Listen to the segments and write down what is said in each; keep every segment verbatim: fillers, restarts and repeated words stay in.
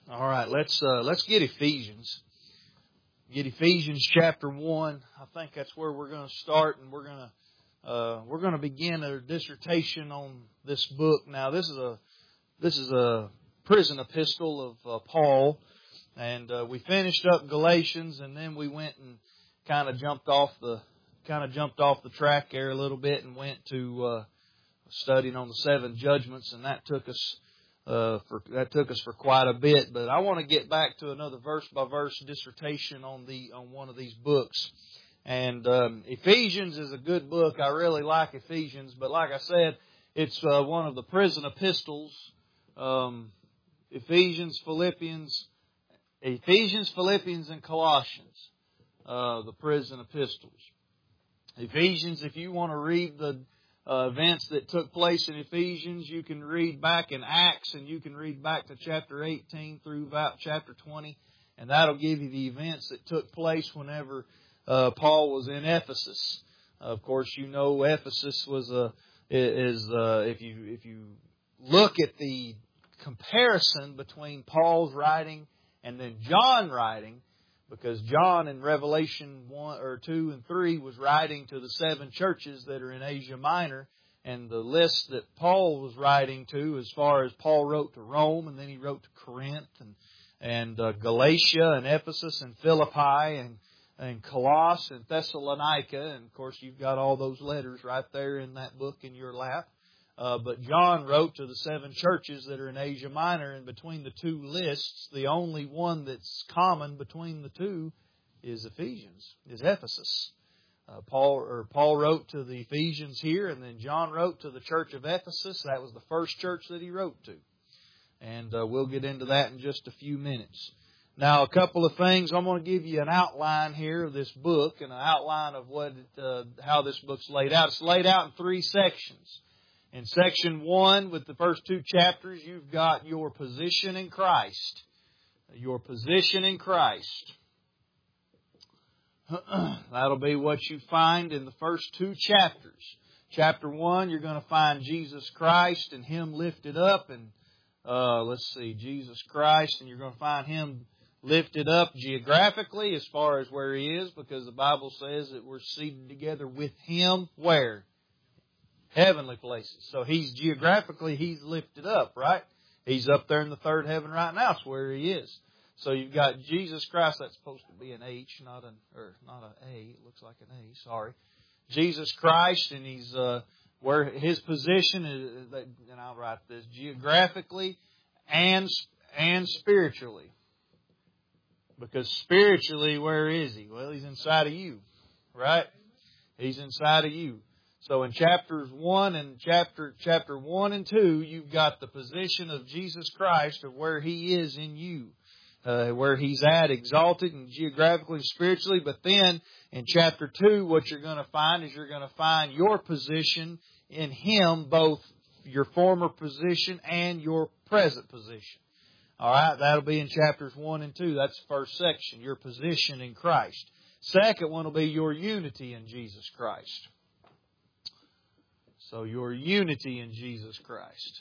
All right, let's uh, let's get Ephesians. Get Ephesians chapter one. I think that's where we're going to start, and we're going to uh, we're going to begin a dissertation on this book. Now, this is a this is a prison epistle of uh, Paul, and uh, we finished up Galatians, and then we went and kind of jumped off the kind of jumped off the track there a little bit, and went to uh, studying on the seven judgments, and that took us. Uh, for that took us for quite a bit, but I want to get back to another verse by verse dissertation on the on one of these books. And um, Ephesians is a good book. I really like Ephesians, but like I said, it's uh, one of the prison epistles. Um, Ephesians, Philippians, Ephesians, Philippians, and Colossians, uh, the prison epistles. Ephesians, if you want to read the Uh, events that took place in Ephesians, you can read back in Acts, and you can read back to chapter eighteen through about chapter twenty, and that'll give you the events that took place whenever uh, Paul was in Ephesus. Uh, of course, you know Ephesus was a is uh, if you if you look at the comparison between Paul's writing and then John writing. Because John in Revelation one or two and three was writing to the seven churches that are in Asia Minor, and the list that Paul was writing to, as far as Paul wrote to Rome, and then he wrote to Corinth and and uh, Galatia and Ephesus and Philippi and and Colossus and Thessalonica, and of course you've got all those letters right there in that book in your lap. Uh, but John wrote to the seven churches that are in Asia Minor, and between the two lists, the only one that's common between the two is Ephesians, is Ephesus. Uh, Paul or Paul wrote to the Ephesians here, and then John wrote to the church of Ephesus. That was the first church that he wrote to, and uh, we'll get into that in just a few minutes. Now, a couple of things. I'm going to give you an outline here of this book, and an outline of what it, uh, how this book's laid out. It's laid out in three sections. In section one, with the first two chapters, you've got your position in Christ. Your position in Christ. That'll be what you find in the first two chapters. Chapter one, you're going to find Jesus Christ and Him lifted up. And uh, let's see, Jesus Christ, and you're going to find Him lifted up geographically as far as where He is, because the Bible says that we're seated together with Him where? Heavenly places. So He's geographically, He's lifted up, right? He's up there in the third heaven right now. That's where He is. So you've got Jesus Christ. That's supposed to be an H, not an or not an A. It looks like an A. Sorry, Jesus Christ, and He's uh, where His position is. And I'll write this geographically and and spiritually. Because spiritually, where is He? Well, He's inside of you, right? He's inside of you. So in chapters one and chapter chapter one and two, you've got the position of Jesus Christ of where He is in you, uh, where He's at, exalted and geographically and spiritually. But then in chapter two, what you're going to find is you're going to find your position in Him, both your former position and your present position. All right, that'll be in chapters one and two. That's the first section, your position in Christ. Second one will be your unity in Jesus Christ. So your unity in Jesus Christ.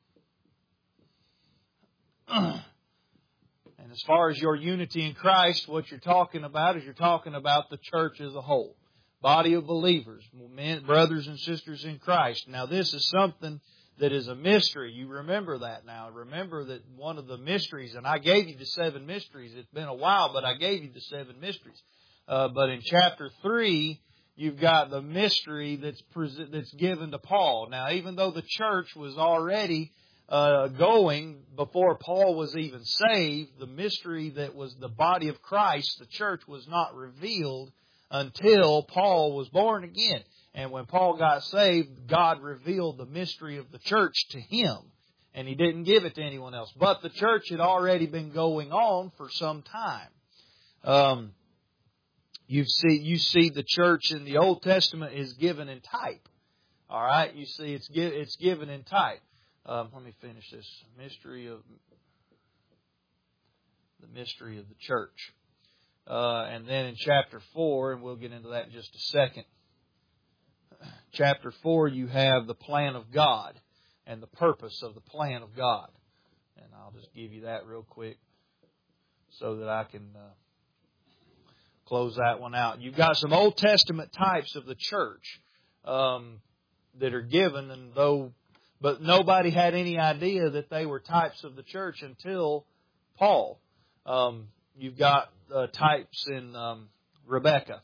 And as far as your unity in Christ, what you're talking about is you're talking about the church as a whole. Body of believers, men, brothers and sisters in Christ. Now this is something that is a mystery. You remember that now. Remember that one of the mysteries, and I gave you the seven mysteries. It's been a while, but I gave you the seven mysteries. Uh, but in chapter three, you've got the mystery that's that's given to Paul. Now, even though the church was already uh, going before Paul was even saved, the mystery that was the body of Christ, the church, was not revealed until Paul was born again. And when Paul got saved, God revealed the mystery of the church to him. And He didn't give it to anyone else. But the church had already been going on for some time. Um... You see, you see, the church in the Old Testament is given in type. All right, you see, it's it's given in type. Um, let me finish this mystery of the mystery of the church, uh, and then in chapter four, and we'll get into that in just a second. Chapter four, you have the plan of God and the purpose of the plan of God, and I'll just give you that real quick. so that I can uh, close that one out. You've got some Old Testament types of the church um, that are given, and though, but nobody had any idea that they were types of the church until Paul. Um, you've got uh, types in um, Rebekah,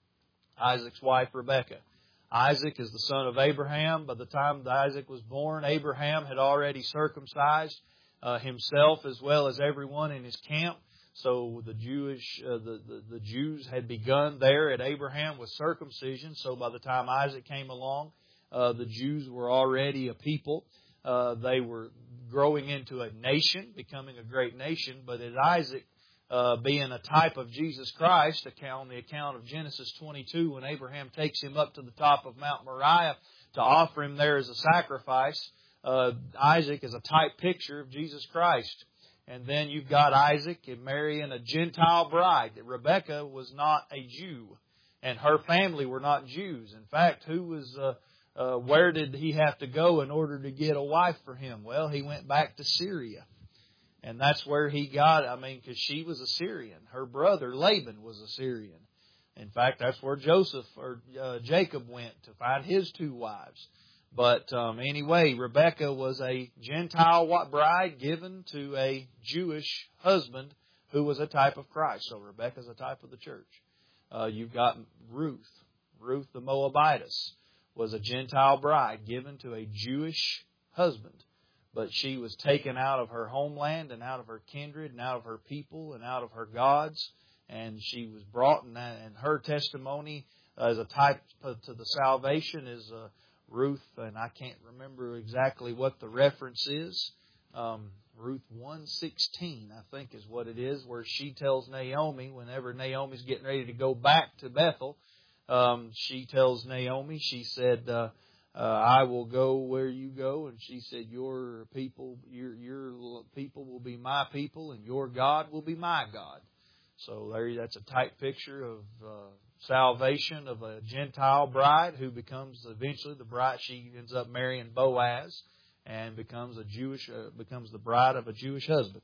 Isaac's wife Rebekah. Isaac is the son of Abraham. By the time that Isaac was born, Abraham had already circumcised uh, himself as well as everyone in his camp. So the Jewish, uh, the, the the Jews had begun there at Abraham with circumcision. So by the time Isaac came along, uh, the Jews were already a people. Uh, they were growing into a nation, becoming a great nation. But as Isaac, uh, being a type of Jesus Christ, on the account of Genesis twenty-two, when Abraham takes him up to the top of Mount Moriah to offer him there as a sacrifice, uh, Isaac is a type picture of Jesus Christ. And then you've got Isaac marrying a Gentile bride. Rebekah was not a Jew, and her family were not Jews. In fact, who was, uh, uh, where did he have to go in order to get a wife for him? Well, he went back to Syria, and that's where he got. I mean, because she was a Syrian. Her brother Laban was a Syrian. In fact, that's where Joseph or uh, Jacob went to find his two wives. But um, anyway, Rebekah was a Gentile bride given to a Jewish husband who was a type of Christ. So Rebekah is a type of the church. Uh, you've got Ruth. Ruth the Moabitess was a Gentile bride given to a Jewish husband. But she was taken out of her homeland and out of her kindred and out of her people and out of her gods. And she was brought, and her testimony as a type to the salvation is uh, Ruth, and I can't remember exactly what the reference is. Um, Ruth one sixteen, I think, is what it is, where she tells Naomi, whenever Naomi's getting ready to go back to Bethel, um, she tells Naomi, she said, uh, uh, I will go where you go, and she said, your people, your your people will be my people, and your God will be my God. So there, that's a type picture of uh, salvation of a Gentile bride who becomes eventually the bride. She ends up marrying Boaz and becomes a Jewish, uh, becomes the bride of a Jewish husband.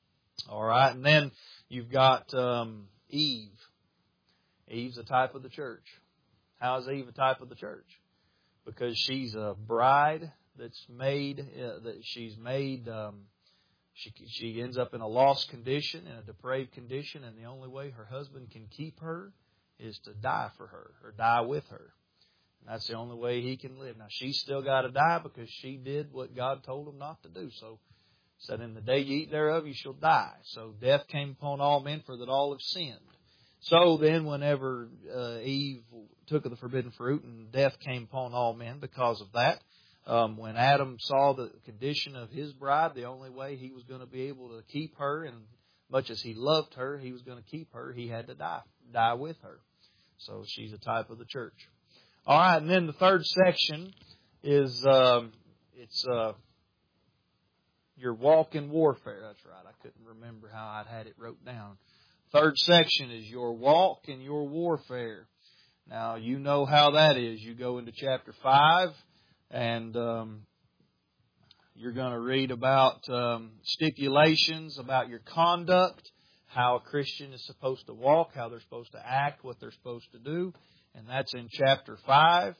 All right, and then you've got um, Eve. Eve's a type of the church. How is Eve a type of the church? Because she's a bride that's made, uh, that she's made. Um, She she ends up in a lost condition, in a depraved condition, and the only way her husband can keep her is to die for her or die with her. And that's the only way he can live. Now, she's still got to die because she did what God told him not to do. So, said, in the day you eat thereof, you shall die. So, death came upon all men, for that all have sinned. So then, whenever uh, Eve took of the forbidden fruit, and death came upon all men because of that, Um, when Adam saw the condition of his bride, the only way he was going to be able to keep her, and much as he loved her, he was going to keep her, he had to die, die with her. So she's a type of the church. All right, and then the third section is um, it's uh, your walk in warfare. That's right. I couldn't remember how I'd had it wrote down. Third section is your walk in your warfare. Now, you know how that is. You go into chapter five. And um, you're going to read about um, stipulations about your conduct, how a Christian is supposed to walk, how they're supposed to act, what they're supposed to do. And that's in chapter five,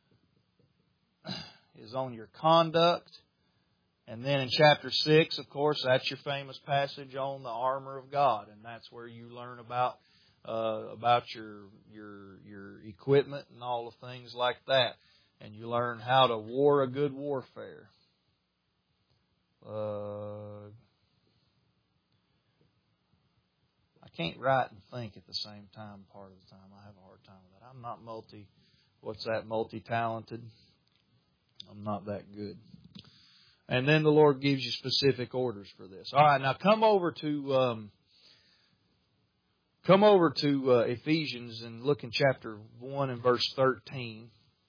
is on your conduct. And then in chapter six, of course, that's your famous passage on the armor of God. And that's where you learn about uh, about your your your equipment and all the things like that. And you learn how to war a good warfare. Uh, I can't write and think at the same time part of the time. I have a hard time with that. I'm not multi, what's that, multi-talented. I'm not that good. And then the Lord gives you specific orders for this. All right, now come over to um, come over to uh, Ephesians and look in chapter one and verse thirteen.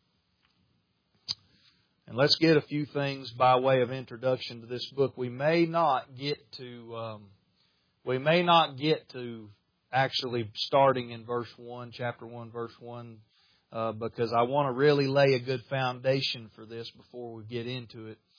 And let's get a few things by way of introduction to this book. We may not get to, um, we may not get to actually starting in verse one, chapter one, verse one, uh, because I want to really lay a good foundation for this before we get into it.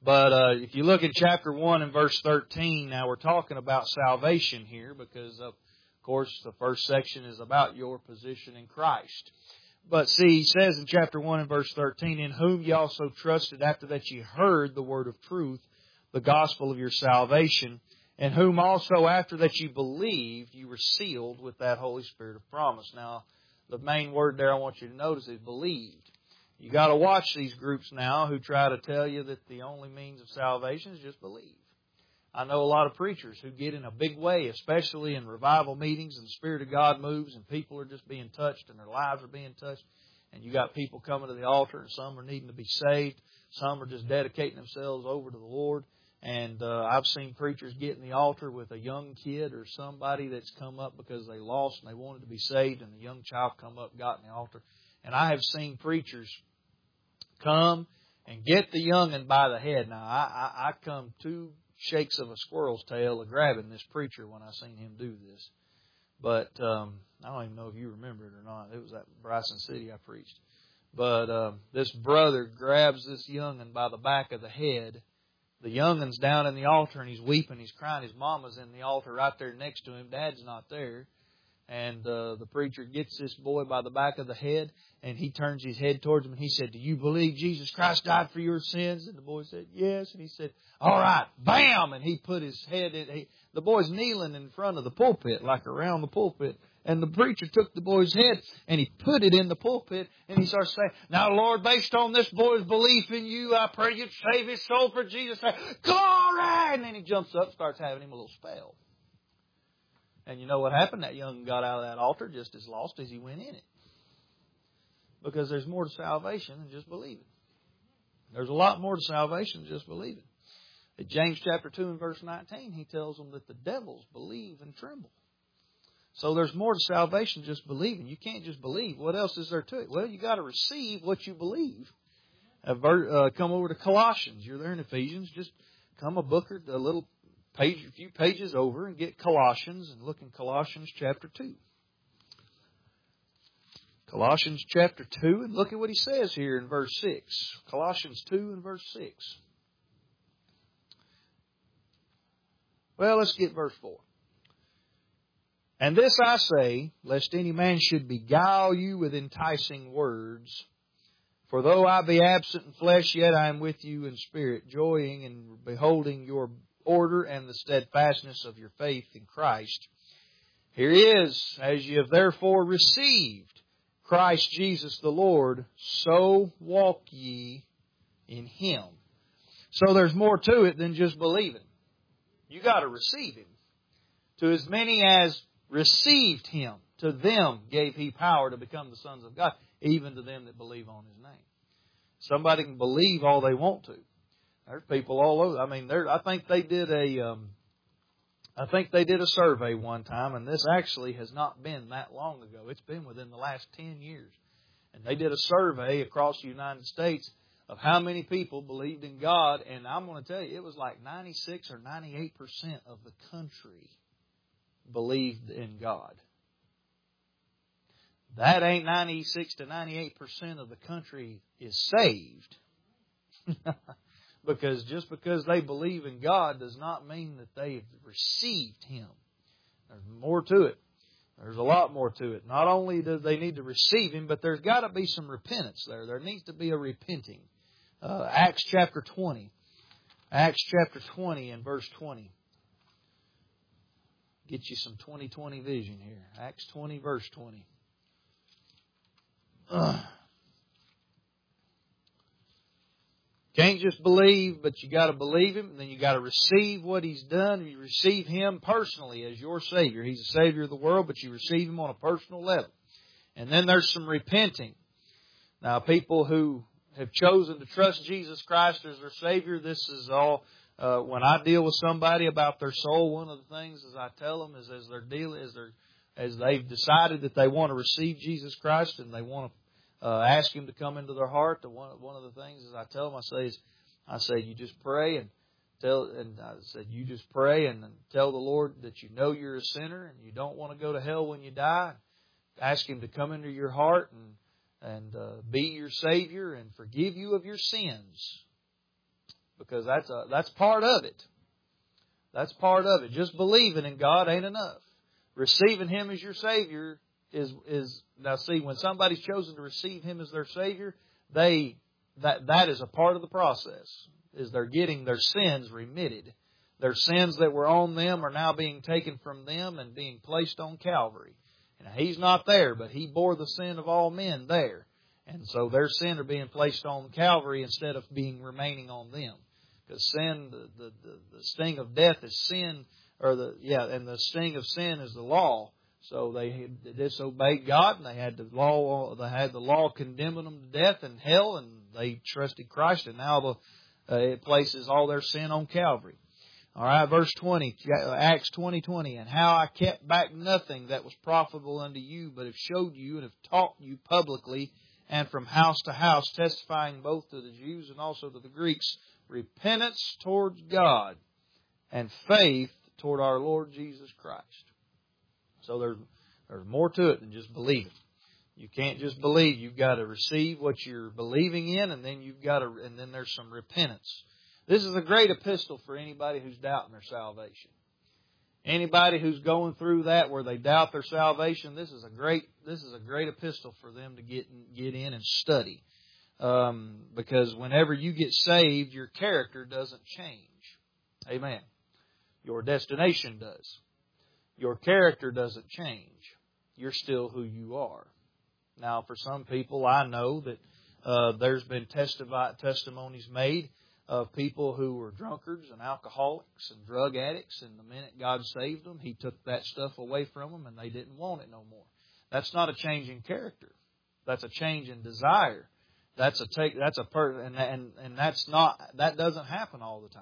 But uh, if you look at chapter one and verse thirteen, now we're talking about salvation here because, of course, the first section is about your position in Christ. But see, he says in chapter one and verse thirteen, in whom ye also trusted after that ye heard the word of truth, the gospel of your salvation, and whom also after that you believed, you were sealed with that Holy Spirit of promise. Now, the main word there I want you to notice is believed. You got to watch these groups now who try to tell you that the only means of salvation is just believe. I know a lot of preachers who get in a big way, especially in revival meetings, and the Spirit of God moves and people are just being touched and their lives are being touched. And you got people coming to the altar and some are needing to be saved. Some are just dedicating themselves over to the Lord. And uh, I've seen preachers get in the altar with a young kid or somebody that's come up because they lost and they wanted to be saved, and the young child come up, got in the altar. And I have seen preachers come and get the young'un by the head. Now, I, I, I come two shakes of a squirrel's tail of grabbing this preacher when I seen him do this. But um, I don't even know if you remember it or not. It was at Bryson City I preached. But um, this brother grabs this young'un by the back of the head. The young'un's down in the altar and he's weeping, he's crying. His mama's in the altar right there next to him. Dad's not there. And uh, the preacher gets this boy by the back of the head, and he turns his head towards him, and he said, do you believe Jesus Christ died for your sins? And the boy said, yes. And he said, all right, bam! And he put his head in. He, the boy's kneeling in front of the pulpit, like around the pulpit. And the preacher took the boy's head, and he put it in the pulpit, and he starts saying, now, Lord, based on this boy's belief in you, I pray you'd save his soul for Jesus' sake. Glory! And then he jumps up and starts having him a little spell. And you know what happened? That young got out of that altar just as lost as he went in it. Because there's more to salvation than just believing. There's a lot more to salvation than just believing. In James chapter two and verse nineteen, he tells them that the devils believe and tremble. So there's more to salvation than just believing. You can't just believe. What else is there to it? Well, you got to receive what you believe. Uh, come over to Colossians. You're there in Ephesians. Just come a book or a little page, a few pages over and get Colossians and look in Colossians chapter two. Colossians chapter two, and look at what he says here in verse six. Colossians two and verse six. Well, let's get verse four. And this I say, lest any man should beguile you with enticing words. For though I be absent in flesh, yet I am with you in spirit, joying and beholding your order and the steadfastness of your faith in Christ. Here is, as ye have therefore received Christ Jesus the Lord, so walk ye in Him. So there's more to it than just believing. You got to receive Him. To as many as received Him, to them gave He power to become the sons of God, even to them that believe on His name. Somebody can believe all they want to. There's people all over. I mean, there. I think they did a. Um, I think they did a survey one time, and this actually has not been that long ago. It's been within the last ten years, and they did a survey across the United States of how many people believed in God, and I'm going to tell you, it was like ninety-six or ninety-eight percent of the country believed in God. That ain't ninety-six to ninety-eight percent of the country is saved. Because just because they believe in God does not mean that they've received Him. There's more to it. There's a lot more to it. Not only do they need to receive Him, but there's got to be some repentance there. There needs to be a repenting. Uh, Acts chapter twenty. Acts chapter twenty and verse twenty. Get you some twenty twenty vision here. Acts twenty, verse twenty. Uh. Can't just believe, but you got to believe Him, and then you got to receive what He's done. You receive Him personally as your Savior. He's the Savior of the world, but you receive Him on a personal level. And then there's some repenting. Now, people who have chosen to trust Jesus Christ as their Savior, this is all. Uh, when I deal with somebody about their soul, one of the things as I tell them is as they're dealing, as they're as they've decided that they want to receive Jesus Christ and they want to. Uh, ask Him to come into their heart. And one, one of the things is I tell them, I say, is, I say, you just pray and tell, and I said, you just pray and tell the Lord that you know you're a sinner and you don't want to go to hell when you die. Ask Him to come into your heart and, and uh, be your Savior and forgive you of your sins. because that's a, that's part of it. That's part of it. Just believing in God ain't enough. Receiving Him as your Savior is is now see, when somebody's chosen to receive Him as their Savior, they that that is a part of the process. Is they're getting their sins remitted. Their sins that were on them are now being taken from them and being placed on Calvary. And He's not there, but He bore the sin of all men there. And so their sin are being placed on Calvary instead of being remaining on them. Because sin, the, the, the, the sting of death is sin, or the yeah, and the sting of sin is the law. So they disobeyed God, and they had the law. They had the law condemning them to death and hell, and they trusted Christ, and now the, uh, it places all their sin on Calvary. All right, verse twenty, Acts twenty twenty, and how I kept back nothing that was profitable unto you, but have showed you and have taught you publicly, and from house to house, testifying both to the Jews and also to the Greeks, repentance towards God and faith toward our Lord Jesus Christ. So there's there's more to it than just believing. You can't just believe. You've got to receive what you're believing in, and then you've got to, and then there's some repentance. This is a great epistle for anybody who's doubting their salvation. Anybody who's going through that where they doubt their salvation, this is a great this is a great epistle for them to get get in and study. Um, because whenever you get saved, your character doesn't change. Amen. Your destination does. Your character doesn't change. You're still who you are. Now, for some people, I know that uh, there's been testif- testimonies made of people who were drunkards and alcoholics and drug addicts, and the minute God saved them, He took that stuff away from them, and they didn't want it no more. That's not a change in character. That's a change in desire. That's a take. That's a per, and and and that's not. That doesn't happen all the time.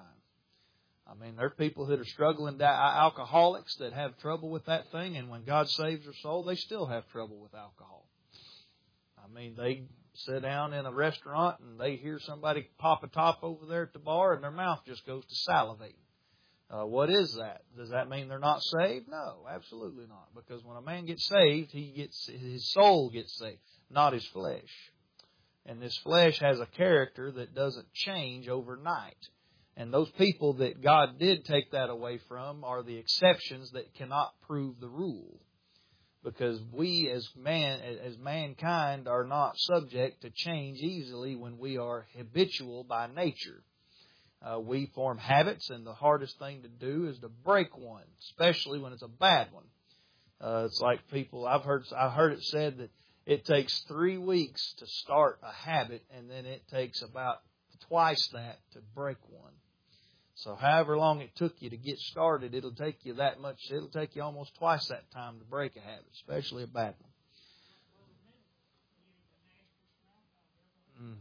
I mean, there are people that are struggling, alcoholics that have trouble with that thing, and when God saves their soul, they still have trouble with alcohol. I mean, they sit down in a restaurant and they hear somebody pop a top over there at the bar, and their mouth just goes to salivating. Uh, what is that? Does that mean they're not saved? No, absolutely not. Because when a man gets saved, he gets his soul gets saved, not his flesh. And this flesh has a character that doesn't change overnight. And those people that God did take that away from are the exceptions that cannot prove the rule. Because we as man, as mankind are not subject to change easily when we are habitual by nature. Uh, we form habits, and the hardest thing to do is to break one, especially when it's a bad one. Uh, it's like people, I've heard, I've heard it said that it takes three weeks to start a habit, and then it takes about twice that to break one. So however long it took you to get started, it'll take you that much, it'll take you almost twice that time to break a habit, especially a bad one. Mm.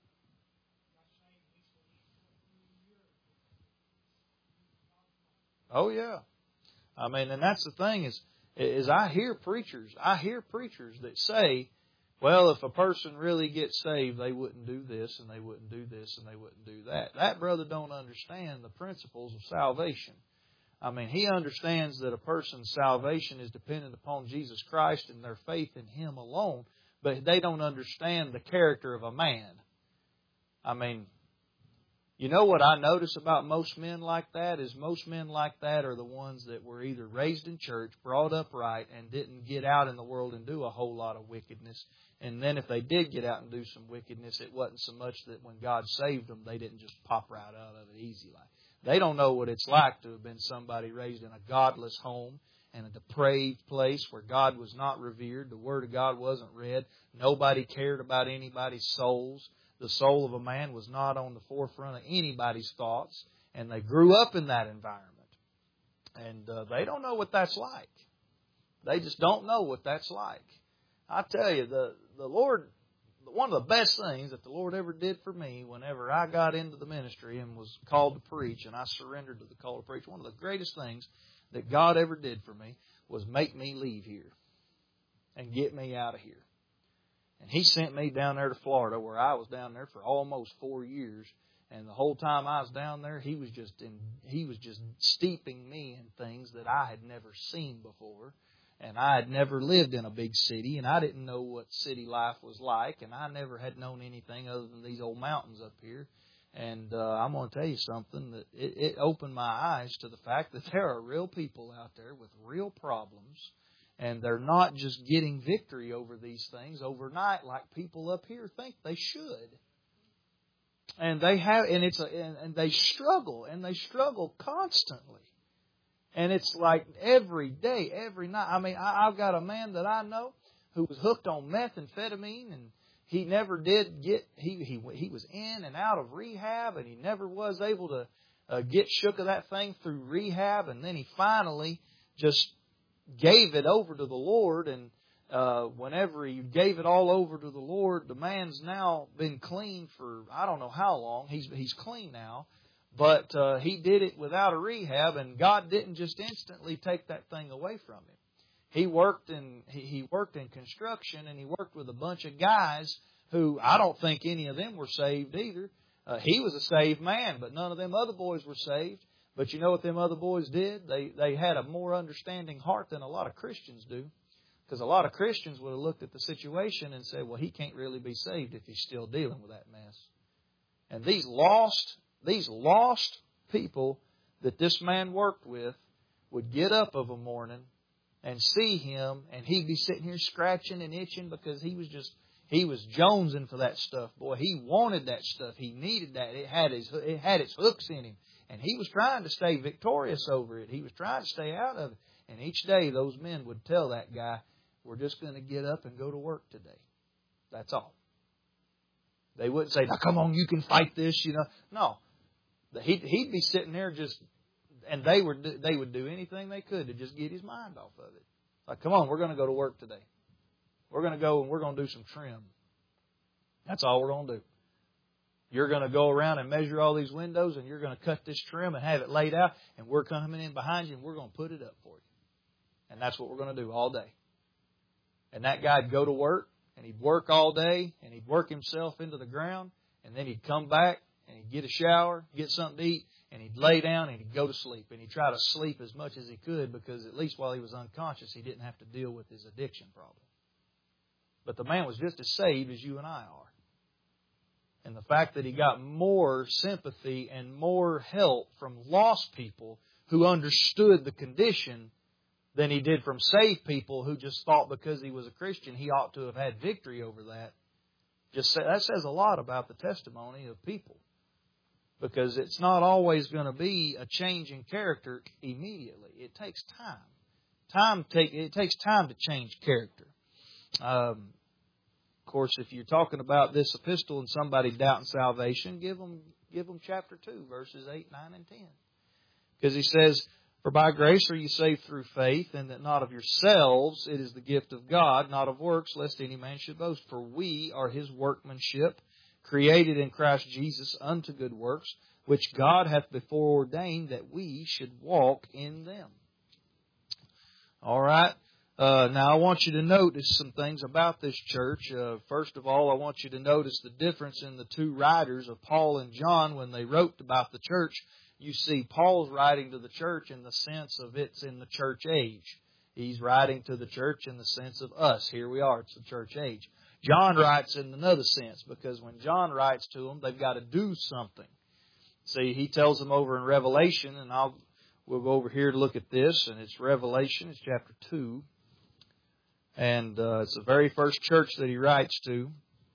Oh yeah. I mean, and that's the thing is, is I hear preachers, I hear preachers that say, well, if a person really gets saved, they wouldn't do this, and they wouldn't do this, and they wouldn't do that. That brother don't understand the principles of salvation. I mean, he understands that a person's salvation is dependent upon Jesus Christ and their faith in Him alone, but they don't understand the character of a man. I mean, you know what I notice about most men like that is most men like that are the ones that were either raised in church, brought up right, and didn't get out in the world and do a whole lot of wickedness. And then if they did get out and do some wickedness, it wasn't so much that when God saved them, they didn't just pop right out of it easy like. They don't know what it's like to have been somebody raised in a godless home and a depraved place where God was not revered, the Word of God wasn't read, nobody cared about anybody's souls. The soul of a man was not on the forefront of anybody's thoughts, and they grew up in that environment. And uh, they don't know what that's like. They just don't know what that's like. I tell you, the, the Lord, one of the best things that the Lord ever did for me whenever I got into the ministry and was called to preach, and I surrendered to the call to preach, one of the greatest things that God ever did for me was make me leave here and get me out of here. And He sent me down there to Florida, where I was down there for almost four years. And the whole time I was down there, He was just in, He was just steeping me in things that I had never seen before. And I had never lived in a big city, and I didn't know what city life was like. And I never had known anything other than these old mountains up here. And uh, I'm going to tell you something, that it, it opened my eyes to the fact that there are real people out there with real problems, and they're not just getting victory over these things overnight like people up here think they should. And they have, and it's a, and, and they struggle, and they struggle constantly. And it's like every day, every night. I mean, I, I've got a man that I know who was hooked on methamphetamine, and he never did get, he, he, he was in and out of rehab, and he never was able to uh, get shook of that thing through rehab. And then he finally just gave it over to the Lord. And uh, whenever he gave it all over to the Lord, the man's now been clean for I don't know how long. He's, he's clean now. But uh, he did it without a rehab, and God didn't just instantly take that thing away from him. He worked in he, he worked in construction, and he worked with a bunch of guys who I don't think any of them were saved either. Uh, he was a saved man, but none of them other boys were saved. But you know what them other boys did? They they had a more understanding heart than a lot of Christians do, because a lot of Christians would have looked at the situation and said, "Well, he can't really be saved if he's still dealing with that mess." And these lost these lost people that this man worked with would get up of a morning and see him, and he'd be sitting here scratching and itching because he was just, he was jonesing for that stuff. Boy, he wanted that stuff. He needed that. It had his, it had its hooks in him. And he was trying to stay victorious over it. He was trying to stay out of it. And each day those men would tell that guy, "We're just going to get up and go to work today. That's all." They wouldn't say, "Now come on, you can fight this," you know. No. He'd, he'd be sitting there just, and they would they would do anything they could to just get his mind off of it. Like, "Come on, we're going to go to work today. We're going to go and we're going to do some trim. That's all we're going to do. You're going to go around and measure all these windows, and you're going to cut this trim and have it laid out, and we're coming in behind you, and we're going to put it up for you." And that's what we're going to do all day. And that guy'd go to work, and he'd work all day, and he'd work himself into the ground, and then he'd come back, and he'd get a shower, get something to eat, and he'd lay down and he'd go to sleep. And he'd try to sleep as much as he could, because at least while he was unconscious, he didn't have to deal with his addiction problem. But the man was just as saved as you and I are. And the fact that he got more sympathy and more help from lost people who understood the condition than he did from saved people who just thought because he was a Christian he ought to have had victory over that. Just say, that says a lot about the testimony of people. Because it's not always going to be a change in character immediately. It takes time. Time take it takes time to change character. Um, of course, if you're talking about this epistle and somebody doubting salvation, give them give them chapter two, verses eight, nine, and ten. Because he says, "For by grace are you saved through faith, and that not of yourselves, it is the gift of God, not of works, lest any man should boast. For we are His workmanship, created in Christ Jesus unto good works, which God hath before ordained that we should walk in them." All right. Uh, now, I want you to notice some things about this church. Uh, first of all, I want you to notice the difference in the two writers of Paul and John when they wrote about the church. You see, Paul's writing to the church in the sense of it's in the church age. He's writing to the church in the sense of us. Here we are. It's the church age. John writes in another sense, because when John writes to them, they've got to do something. See, he tells them over in Revelation, and I'll we'll go over here to look at this, and it's Revelation, it's chapter two. And uh, it's the very first church that he writes to.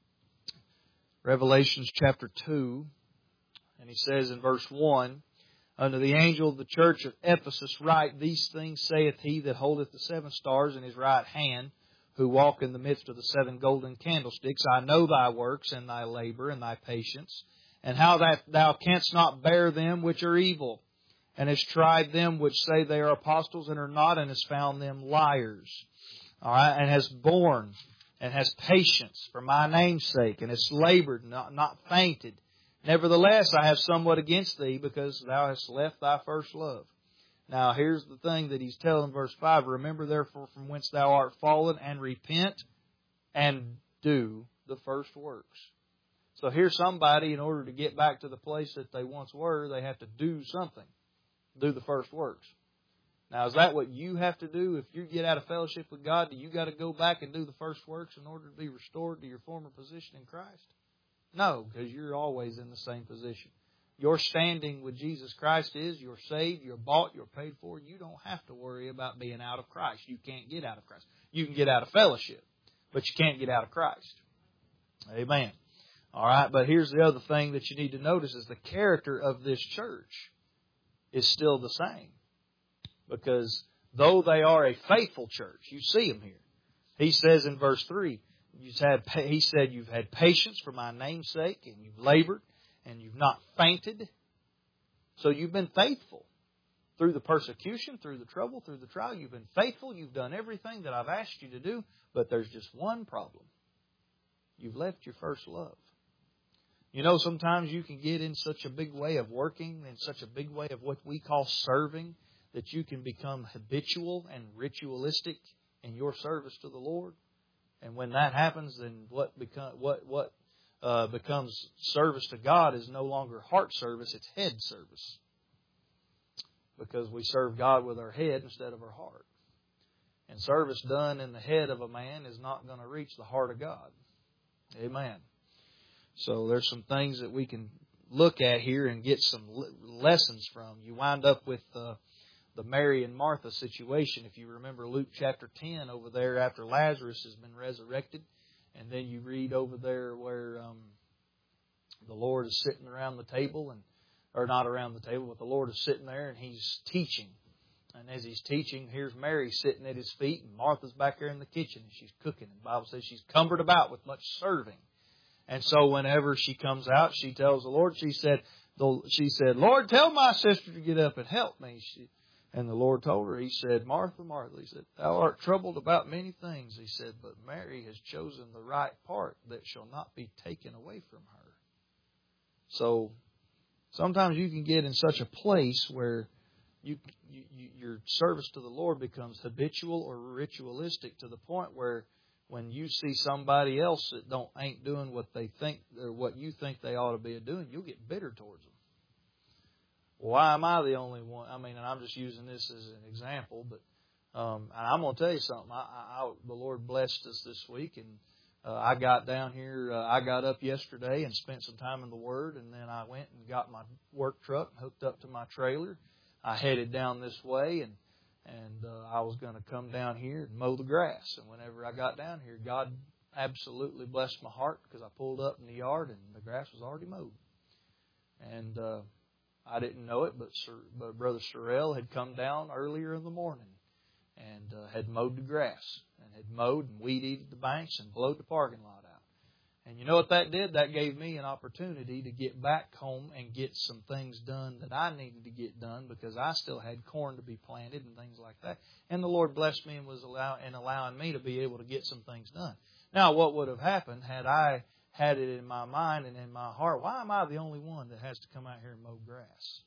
Revelations chapter two. And he says in verse one, "Unto the angel of the church of Ephesus write, These things saith he that holdeth the seven stars in his right hand, who walk in the midst of the seven golden candlesticks. I know thy works, and thy labor, and thy patience, and how that thou canst not bear them which are evil, and hast tried them which say they are apostles and are not, and hast found them liars. All right, and hast borne, and hast patience for my name's sake, and hast labored, not, not fainted. Nevertheless, I have somewhat against thee, because thou hast left thy first love." Now, here's the thing that he's telling in verse five. "Remember therefore from whence thou art fallen, and repent, and do the first works." So here's somebody, in order to get back to the place that they once were, they have to do something. Do the first works. Now, is that what you have to do? If you get out of fellowship with God, do you got to go back and do the first works in order to be restored to your former position in Christ? No, because you're always in the same position. Your standing with Jesus Christ is you're saved, you're bought, you're paid for. You don't have to worry about being out of Christ. You can't get out of Christ. You can get out of fellowship, but you can't get out of Christ. Amen. All right, but here's the other thing that you need to notice is the character of this church is still the same. Because though they are a faithful church, you see them here. He says in verse three, you've had, he said, you've had patience for my name's sake, and you've labored, and you've not fainted. So you've been faithful. Through the persecution, through the trouble, through the trial, you've been faithful. You've done everything that I've asked you to do, but there's just one problem. You've left your first love. You know, sometimes you can get in such a big way of working, in such a big way of what we call serving, that you can become habitual and ritualistic in your service to the Lord. And when that happens, then what become what what uh, becomes service to God is no longer heart service; it's head service, because we serve God with our head instead of our heart. And service done in the head of a man is not going to reach the heart of God. Amen. So there's some things that we can look at here and get some lessons from. You wind up with uh, the Mary and Martha situation. If you remember Luke chapter ten over there after Lazarus has been resurrected. And then you read over there where um, the Lord is sitting around the table, and or not around the table, but the Lord is sitting there and He's teaching. And as He's teaching, here's Mary sitting at His feet, and Martha's back there in the kitchen, and she's cooking. And the Bible says she's cumbered about with much serving. And so whenever she comes out, she tells the Lord, she said, she said, Lord, tell my sister to get up and help me. She, and the Lord told her, He said, Martha, Martha, He said, thou art troubled about many things. He said, but Mary has chosen the right part that shall not be taken away from her. So sometimes you can get in such a place where you, you, you your service to the Lord becomes habitual or ritualistic to the point where when you see somebody else that don't ain't doing what they think or what you think they ought to be doing, you'll get bitter towards them. Why am I the only one? I mean, and I'm just using this as an example, but um, and I'm going to tell you something. I, I, the Lord blessed us this week, and uh, I got down here. Uh, I got up yesterday and spent some time in the Word, and then I went and got my work truck and hooked up to my trailer. I headed down this way, and And uh, I was going to come down here and mow the grass. And whenever I got down here, God absolutely blessed my heart, because I pulled up in the yard and the grass was already mowed. And uh, I didn't know it, but, Sir, but Brother Sorrell had come down earlier in the morning and uh, had mowed the grass and had mowed and weed-eated the banks and blowed the parking lot out. And you know what that did? That gave me an opportunity to get back home and get some things done that I needed to get done, because I still had corn to be planted and things like that. And the Lord blessed me and was allow, and allowing me to be able to get some things done. Now, what would have happened had I had it in my mind and in my heart, why am I the only one that has to come out here and mow grass?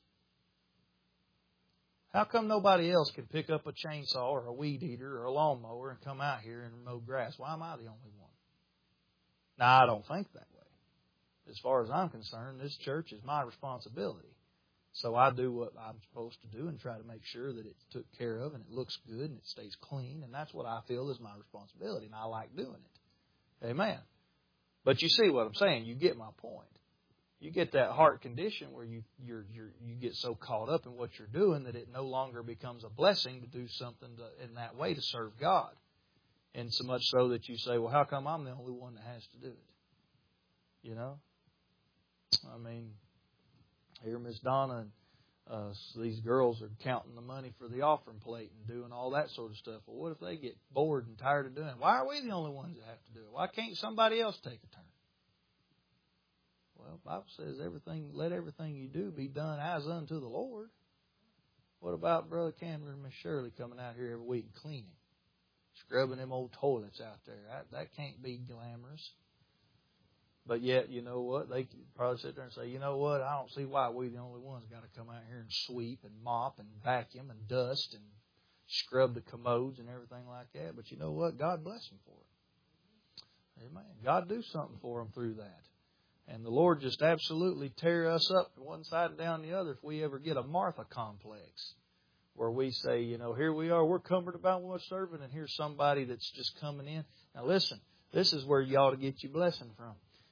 How come nobody else can pick up a chainsaw or a weed eater or a lawnmower and come out here and mow grass? Why am I the only one? Now, I don't think that way. As far as I'm concerned, this church is my responsibility. So I do what I'm supposed to do and try to make sure that it's took care of and it looks good and it stays clean. And that's what I feel is my responsibility, and I like doing it. Amen. But you see what I'm saying. You get my point. You get that heart condition where you you're, you're, you get so caught up in what you're doing that it no longer becomes a blessing to do something to, in that way to serve God. And so much so that you say, well, how come I'm the only one that has to do it? You know? I mean, here Miss Donna and uh, these girls are counting the money for the offering plate and doing all that sort of stuff. Well, what if they get bored and tired of doing it? Why are we the only ones that have to do it? Why can't somebody else take a turn? Well, the Bible says everything, let everything you do be done as unto the Lord. What about Brother Cameron and Miss Shirley coming out here every week and cleaning? Scrubbing them old toilets out there. That, that can't be glamorous. But yet, you know what? They could probably sit there and say, you know what? I don't see why we the only ones got to come out here and sweep and mop and vacuum and dust and scrub the commodes and everything like that. But you know what? God bless them for it. Amen. God do something for them through that. And the Lord just absolutely tear us up to one side and down the other if we ever get a Martha complex, where we say, you know, here we are, we're cumbered about one serving, and here's somebody that's just coming in. Now listen, this is where you ought to get your blessing from.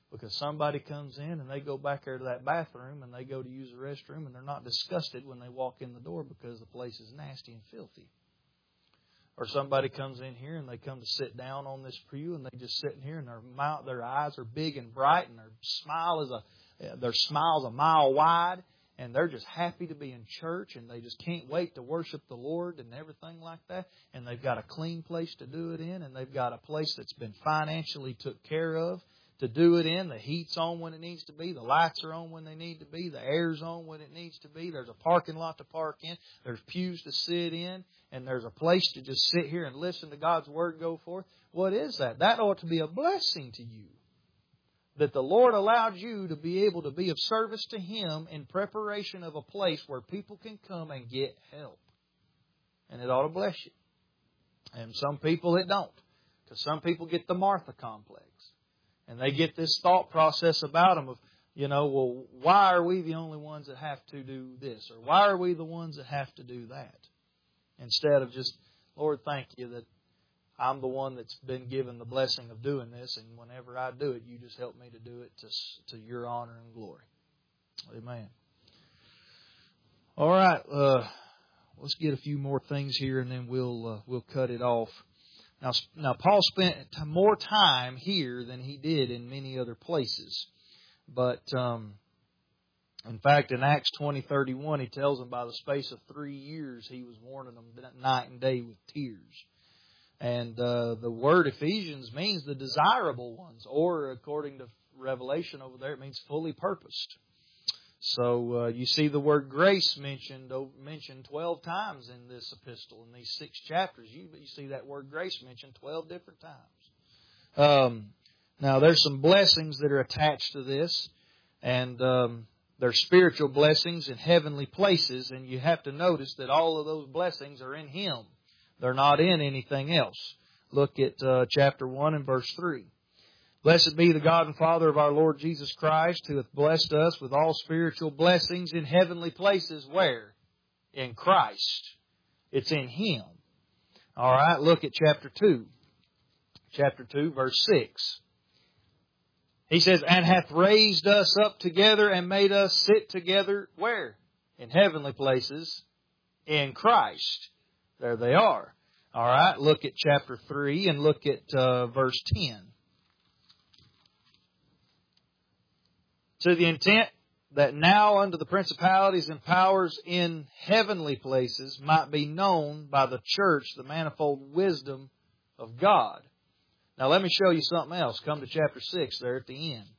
Because somebody comes in and they go back there to that bathroom and they go to use the restroom and they're not disgusted when they walk in the door because the place is nasty and filthy. Or somebody comes in here and they come to sit down on this pew and they just sitting here and their mouth, their eyes are big and bright and their smile is a their smile's a mile wide and they're just happy to be in church and they just can't wait to worship the Lord and everything like that. And they've got a clean place to do it in and they've got a place that's been financially took care of to do it in. The heat's on when it needs to be. The lights are on when they need to be. The air's on when it needs to be. There's a parking lot to park in. There's pews to sit in. And there's a place to just sit here and listen to God's Word go forth. What is that? That ought to be a blessing to you. That the Lord allowed you to be able to be of service to Him in preparation of a place where people can come and get help. And it ought to bless you. And some people it don't. Because some people get the Martha complex. And they get this thought process about them of, you know, well, why are we the only ones that have to do this? Or why are we the ones that have to do that? Instead of just, Lord, thank you that I'm the one that's been given the blessing of doing this. And whenever I do it, you just help me to do it to, to your honor and glory. Amen. All right. Uh, let's get a few more things here and then we'll, uh, we'll cut it off. Now, now, Paul spent more time here than he did in many other places. But, um, in fact, in Acts twenty thirty-one, he tells them by the space of three years, he was warning them night and day with tears. And uh, the word Ephesians means the desirable ones, or according to Revelation over there, it means fully purposed. So uh, you see the word grace mentioned mentioned twelve times in this epistle, in these six chapters. You, you see that word grace mentioned twelve different times. Um, now, there's some blessings that are attached to this, and um, there's spiritual blessings in heavenly places, and you have to notice that all of those blessings are in Him. They're not in anything else. Look at uh, chapter one and verse three. Blessed be the God and Father of our Lord Jesus Christ, who hath blessed us with all spiritual blessings in heavenly places. Where? In Christ. It's in Him. All right, look at chapter two. Chapter two, verse six. He says, and hath raised us up together and made us sit together. Where? In heavenly places. In Christ. There they are. All right, look at chapter three and look at uh, verse ten. To the intent that now unto the principalities and powers in heavenly places might be known by the church the manifold wisdom of God. Now let me show you something else. Come to chapter six there at the end.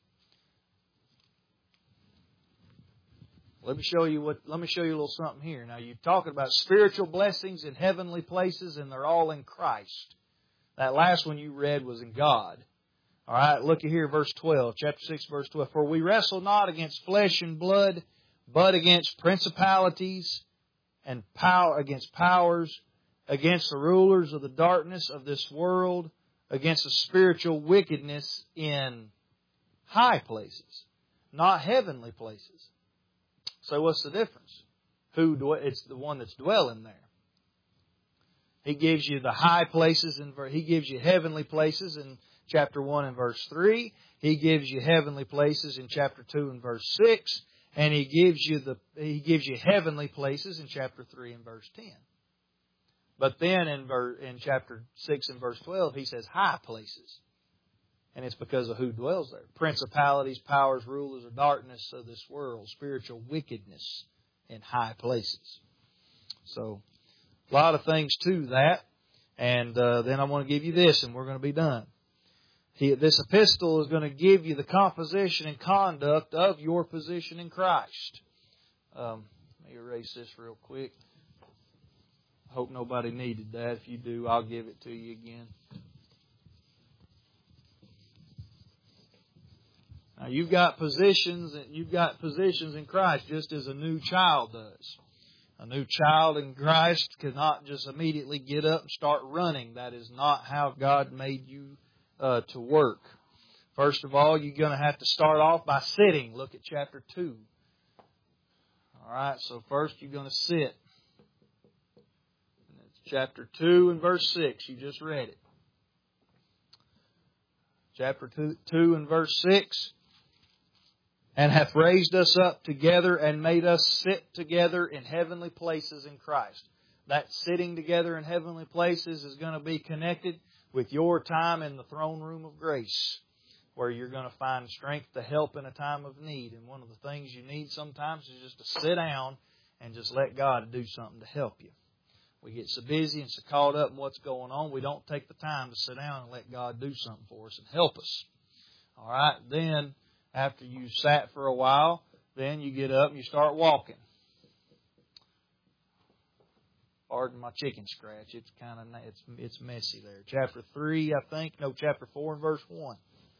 Let me show you what. Let me show you a little something here. Now you're talking about spiritual blessings in heavenly places, and they're all in Christ. That last one you read was in God. All right, look at here, verse twelve, chapter six, verse twelve. For we wrestle not against flesh and blood, but against principalities and power, against powers, against the rulers of the darkness of this world, against the spiritual wickedness in high places, not heavenly places. So what's the difference? Who do, it's the one that's dwelling there. He gives you the high places, and He gives you heavenly places in chapter one and verse three. He gives you heavenly places in chapter two and verse six. And He gives you the He gives you heavenly places in chapter three and verse ten. But then in, ver, in chapter six and verse twelve, He says high places. And it's because of who dwells there. Principalities, powers, rulers of darkness of this world. Spiritual wickedness in high places. So, a lot of things to that. And uh, then I want to give you this, and we're going to be done. He, this epistle is going to give you the composition and conduct of your position in Christ. Um, let me erase this real quick. I hope nobody needed that. If you do, I'll give it to you again. Now, you've got positions, you've got positions in Christ just as a new child does. A new child in Christ cannot just immediately get up and start running. That is not how God made you uh, to work. First of all, you're going to have to start off by sitting. Look at chapter two. All right, so first you're going to sit. And it's chapter two and verse six. You just read it. Chapter two, two and verse six. and hath raised us up together and made us sit together in heavenly places in Christ. That sitting together in heavenly places is going to be connected with your time in the throne room of grace, where you're going to find strength to help in a time of need. And one of the things you need sometimes is just to sit down and just let God do something to help you. We get so busy and so caught up in what's going on, we don't take the time to sit down and let God do something for us and help us. All right, then after you've sat for a while, then you get up and you start walking. Pardon my chicken scratch. It's kind of it's it's messy there. Chapter three, I think. No, chapter four and verse one.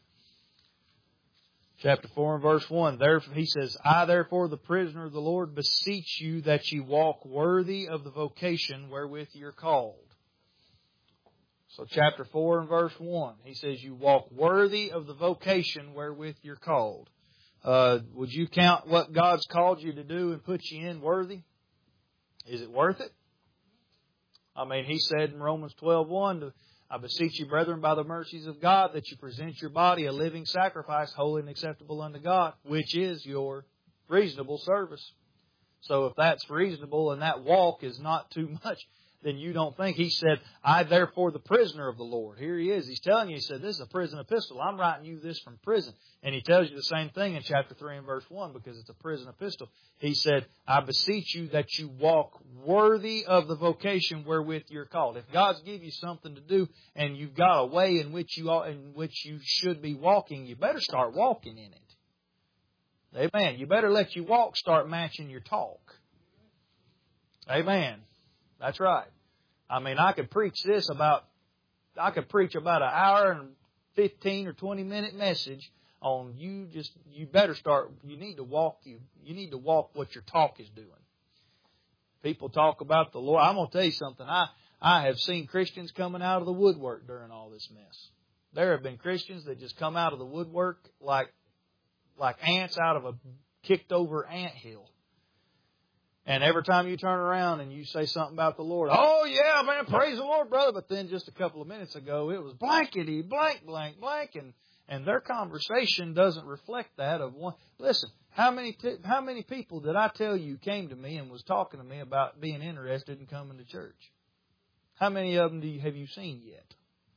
Chapter four and verse one. Therefore, he says, I therefore, the prisoner of the Lord, beseech you that ye walk worthy of the vocation wherewith you're called. So chapter four and verse one, he says, you walk worthy of the vocation wherewith you're called. Uh, would you count what God's called you to do and put you in worthy? Is it worth it? I mean, he said in Romans twelve one, I beseech you, brethren, by the mercies of God, that you present your body a living sacrifice, holy and acceptable unto God, which is your reasonable service. So if that's reasonable and that walk is not too much, then you don't think. He said, I therefore the prisoner of the Lord. Here he is. He's telling you, he said, this is a prison epistle. I'm writing you this from prison. And he tells you the same thing in chapter three and verse one because it's a prison epistle. He said, I beseech you that you walk worthy of the vocation wherewith you're called. If God's give you something to do and you've got a way in which you are, in which you should be walking, you better start walking in it. Amen. You better let your walk start matching your talk. Amen. That's right. I mean, I could preach this about, I could preach about an hour and fifteen or twenty minute message on you just, you better start, you need to walk, you, you need to walk what your talk is doing. People talk about the Lord. I'm going to tell you something. I, I have seen Christians coming out of the woodwork during all this mess. There have been Christians that just come out of the woodwork like, like ants out of a kicked over anthill. And every time you turn around and you say something about the Lord, oh yeah, man, praise the Lord, brother. But then just a couple of minutes ago, it was blankety, blank, blank, blank. And, and their conversation doesn't reflect that of one. Listen, how many, t- how many people did I tell you came to me and was talking to me about being interested in coming to church? How many of them do you, have you seen yet?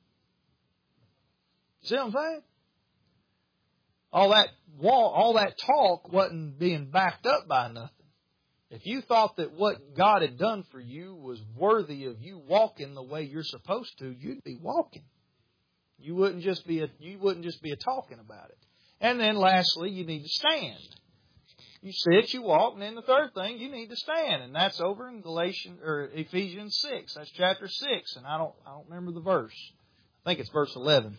See what I'm saying? All that wall, all that talk wasn't being backed up by nothing. If you thought that what God had done for you was worthy of you walking the way you're supposed to, you'd be walking. You wouldn't just be a, you wouldn't just be a talking about it. And then lastly, you need to stand. You sit, you walk, and then the third thing, you need to stand. And that's over in Galatians or Ephesians six. That's chapter six. And I don't I don't remember the verse. I think it's verse eleven.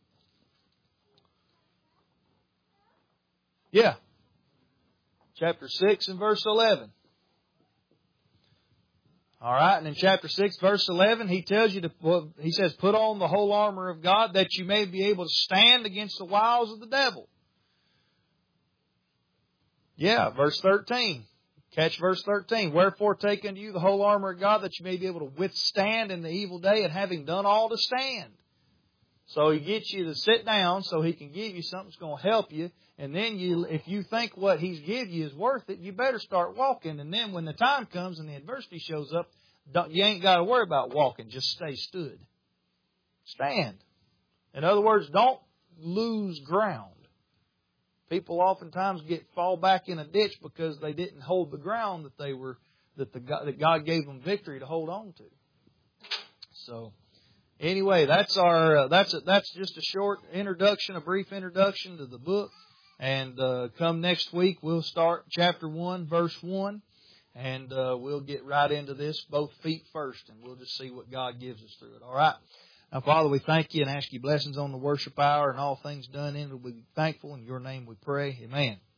Yeah. Chapter six and verse eleven. All right, and in chapter six, verse eleven, he tells you to, well, he says, put on the whole armor of God that you may be able to stand against the wiles of the devil. Yeah, verse thirteen. Catch verse thirteen. Wherefore take unto you the whole armor of God that you may be able to withstand in the evil day, and having done all to stand. So he gets you to sit down so he can give you something that's going to help you. And then you, if you think what he's give you is worth it, you better start walking. And then when the time comes and the adversity shows up, don't, you ain't got to worry about walking. Just stay stood. Stand. In other words, don't lose ground. People oftentimes get fall back in a ditch because they didn't hold the ground that they were that the God, that God gave them victory to hold on to. So. Anyway, that's our uh, that's a, that's just a short introduction, a brief introduction to the book. And uh, come next week, we'll start chapter one, verse one, and uh, we'll get right into this, both feet first, and we'll just see what God gives us through it. All right. Now, Father, we thank you and ask you blessings on the worship hour and all things done in it. We'll be thankful. In your name we pray. Amen.